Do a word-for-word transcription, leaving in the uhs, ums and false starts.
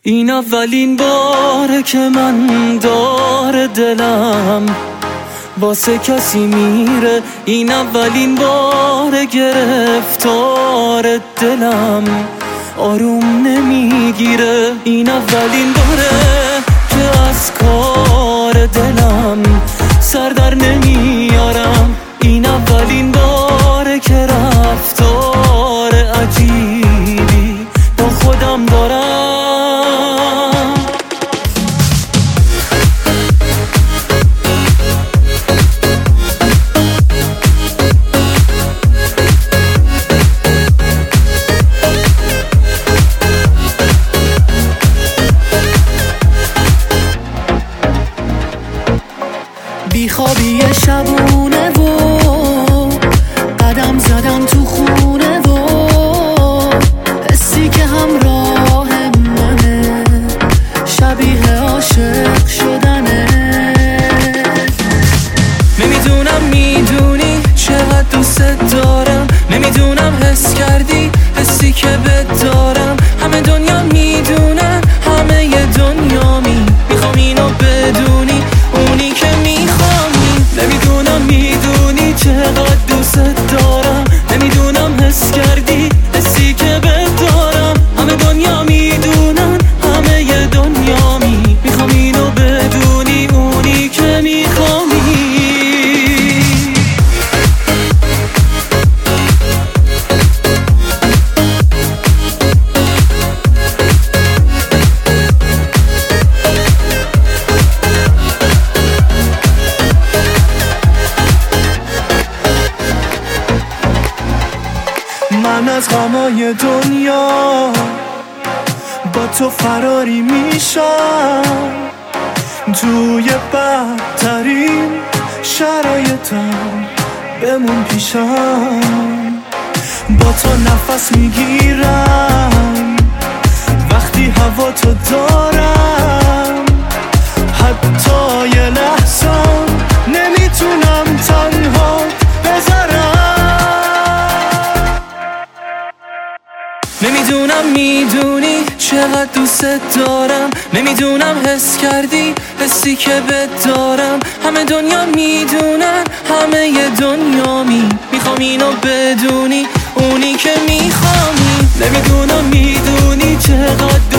این اولین باره که من داره دلم واسه کسی میره، این اولین باره گرفتار دلم آروم نمیگیره، این اولین باره که از کار دلم سر در نمیارم، این اولین باره که رفتار عجیبی با خودم دارم. بیخوابی شبونه و قدم زدم تو خونه و حسی که همراه منه شبیه عاشق شدنه. نمیدونم میدونی چقدر دوست دارم، نمیدونم حس کردی حسی که بهت دارم، همه دنیا میدونن همه ی دنیا می میخوام اینو بدونی، اونی که میخوام. نمیدونم میدونی چقدر دوست دارم، نمیدونم حس کردی حسی که بهت دارم، همه دنیا میدونن همه ی دنیا می میخوام اینو بدونی، اونی که میخوامی. من از غمای دنیا با تو فراری میشم، توی بدترین شرایطم بمون پیشم، با تو نفس میگیرم وقتی هوا تو دارم، حتی یه لحظه نمیتونم تنها بذارم. نمیدونم میدونی چقدر دوست دارم، نمیدونم حس کردی حسی که بهت دارم، همه دنیا میدونن همه ی دنیا می میخوام اینو بدونی، اونی که میخوامی. نمیدونم میدونی چقدر